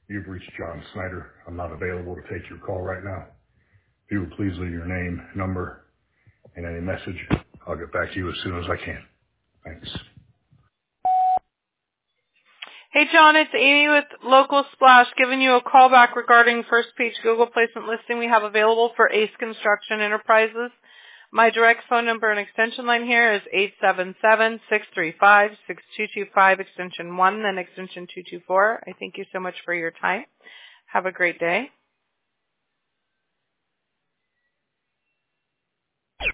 You've reached John Snyder. I'm not available to take your call right now. If you would please leave your name, number, and any message, I'll get back to you as soon as I can. Thanks. Hey, John, it's Amy with Local Splash giving you a call back regarding first page Google placement listing we have available for Ace Construction Enterprises. My direct phone number and extension line here is 877-635-6225, extension 1, then extension 224. I thank you so much for your time. Have a great day.